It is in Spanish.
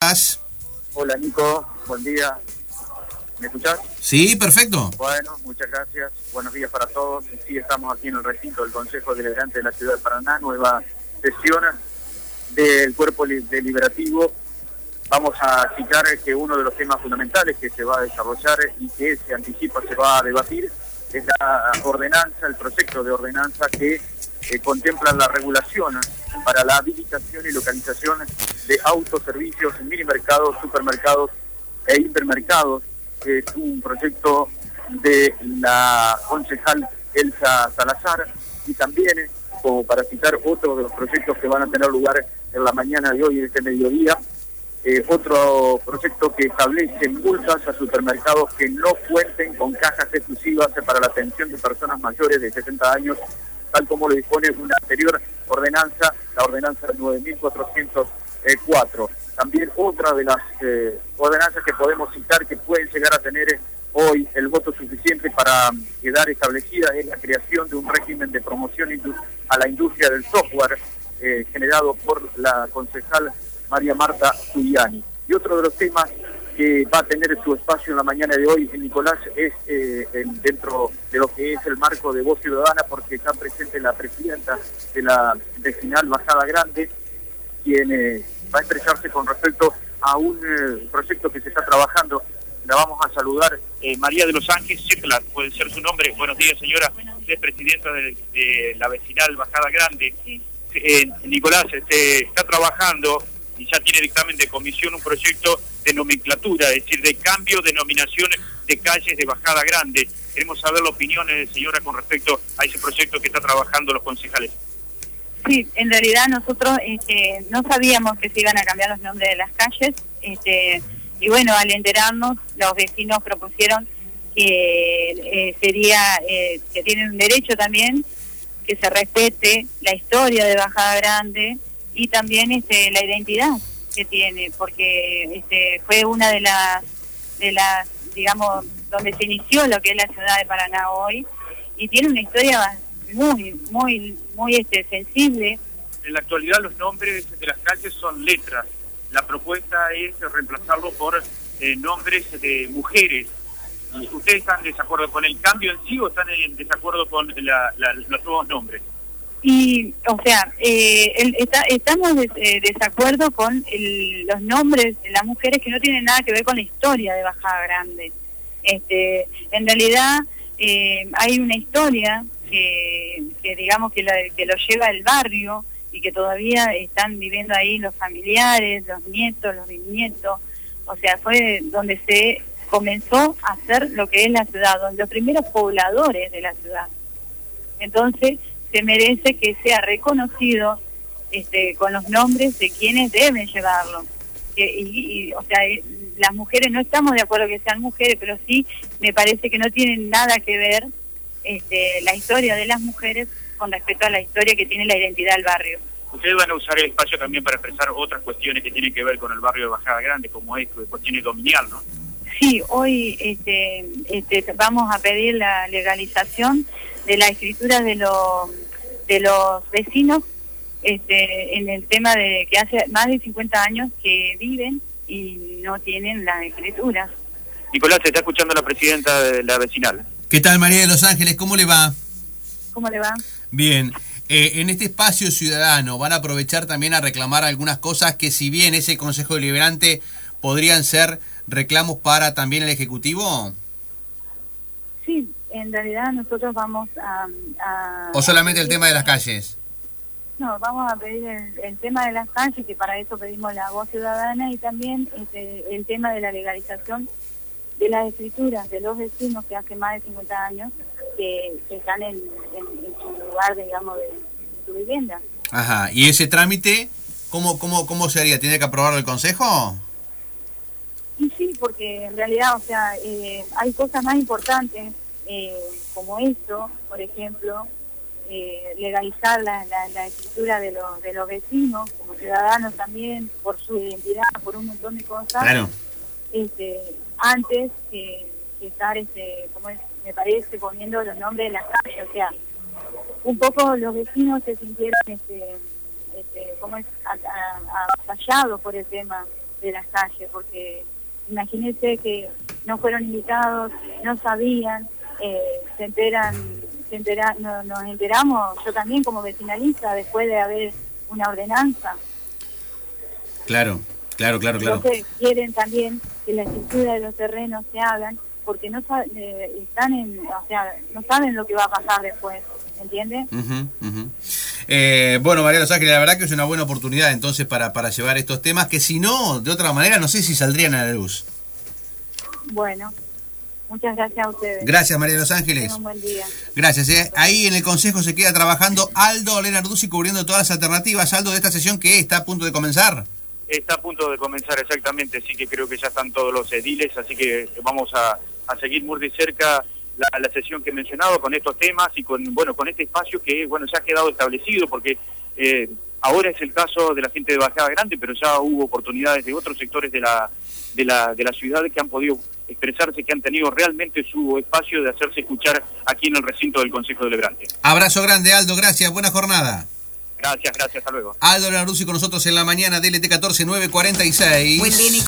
estás? Hola Nico, buen día. ¿Me escuchás? Sí, perfecto. Bueno, muchas gracias. Buenos días para todos. Sí, estamos aquí en el recinto del Consejo Deliberante de la Ciudad de Paraná, nueva sesión del Cuerpo Deliberativo. Vamos a citar que uno de los temas fundamentales que se va a desarrollar y que se anticipa se va a debatir es la ordenanza, el proyecto de ordenanza que contempla la regulación para la habilitación y localización de autoservicios en minimercados, supermercados e hipermercados. Es un proyecto de la concejal Elsa Salazar y también, como para citar otro de los proyectos que van a tener lugar en la mañana de hoy, en este mediodía, otro proyecto que establece multas a supermercados que no cuenten con cajas exclusivas para la atención de personas mayores de 70 años, tal como lo dispone una anterior ordenanza, la ordenanza 9404. También otra de las ordenanzas que podemos citar que pueden llegar a tener hoy el voto suficiente para quedar establecida es la creación de un régimen de promoción a la industria del software generado por la concejal María Marta Giuliani. Y otro de los temas que va a tener su espacio en la mañana de hoy, Nicolás, es dentro de lo que es el marco de Voz Ciudadana, porque está presente la presidenta de la vecinal Bajada Grande, quien va a expresarse con respecto a un proyecto que se está trabajando. La vamos a saludar. María de los Ángeles, Cetla, puede ser su nombre. Buenos días, señora. Usted es presidenta de la vecinal Bajada Grande. Sí. Nicolás, está trabajando y ya tiene dictamen de comisión un proyecto de nomenclatura, es decir, de cambio de denominación de calles de Bajada Grande. Queremos saber la opinión, señora, con respecto a ese proyecto que está trabajando los concejales. Sí, en realidad nosotros no sabíamos que se iban a cambiar los nombres de las calles, y bueno, al enterarnos, los vecinos propusieron que que tienen un derecho también, que se respete la historia de Bajada Grande y también la identidad que tiene, porque fue una de las, digamos, donde se inició lo que es la ciudad de Paraná hoy, y tiene una historia muy sensible. En la actualidad los nombres de las calles son letras. La propuesta es reemplazarlo por nombres de mujeres. ¿Ustedes están en desacuerdo con el cambio en sí o están en desacuerdo con los nuevos nombres? Y, o sea, estamos desacuerdo con los nombres de las mujeres que no tienen nada que ver con la historia de Bajada Grande. En realidad hay una historia que digamos que lo lleva el barrio y que todavía están viviendo ahí los familiares, los nietos, los bisnietos. O sea, fue donde se comenzó a hacer lo que es la ciudad, donde los primeros pobladores de la ciudad. Entonces se merece que sea reconocido con los nombres de quienes deben llevarlo. O sea, las mujeres, no estamos de acuerdo que sean mujeres, pero sí me parece que no tienen nada que ver la historia de las mujeres con respecto a la historia que tiene la identidad del barrio. Ustedes van a usar el espacio también para expresar otras cuestiones que tienen que ver con el barrio de Bajada Grande, como cuestiones dominial, ¿no? Sí, hoy vamos a pedir la legalización de la escritura de los vecinos en el tema de que hace más de 50 años que viven y no tienen la escritura. Nicolás, se está escuchando la presidenta de la vecinal. ¿Qué tal, María de los Ángeles? ¿Cómo le va? ¿Cómo le va? Bien. En este espacio ciudadano van a aprovechar también a reclamar algunas cosas que, si bien ese Consejo Deliberante podrían ser reclamos para también el Ejecutivo. Sí, en realidad nosotros vamos a ¿O solamente el tema de las calles? No, vamos a pedir el tema de las calles, que para eso pedimos la Voz Ciudadana, y también el tema de la legalización de las escrituras de los vecinos que hace más de 50 años que están en su lugar, digamos, de su vivienda. Ajá, ¿y ese trámite cómo se haría? ¿Tiene que aprobarlo el Consejo? Y sí, porque en realidad, o sea, hay cosas más importantes como esto, por ejemplo, legalizar la escritura de los vecinos, como ciudadanos también, por su identidad, por un montón de cosas. Claro. Antes que estar, me parece, poniendo los nombres de las calles. O sea, un poco los vecinos se sintieron, avasallados por el tema. de las calles, porque imagínense que no fueron invitados, no sabían, nos enteramos, yo también como vecinalista, después de haber una ordenanza. Claro. Entonces quieren también que la escritura de los terrenos se hagan, porque no saben lo que va a pasar después, ¿entiendes? Bueno, María Los Ángeles, la verdad que es una buena oportunidad entonces para llevar estos temas que si no, de otra manera, no sé si saldrían a la luz. Bueno, muchas gracias a ustedes. Gracias, María Los Ángeles. Tengan un buen día. Gracias. Ahí en el Consejo se queda trabajando Aldo Lenarduzzi cubriendo todas las alternativas. Aldo, de esta sesión que está a punto de comenzar. Está a punto de comenzar exactamente, así que creo que ya están todos los ediles, así que vamos a seguir muy de cerca la sesión que he mencionado con estos temas y con este espacio que ya ha quedado establecido, porque ahora es el caso de la gente de Bajada Grande, pero ya hubo oportunidades de otros sectores de la ciudad que han podido expresarse, que han tenido realmente su espacio de hacerse escuchar aquí en el recinto del Consejo Deliberante. Abrazo grande, Aldo, gracias, buena jornada. Gracias, hasta luego. Aldo Lenarduzzi con nosotros en la mañana, DLT 14 946.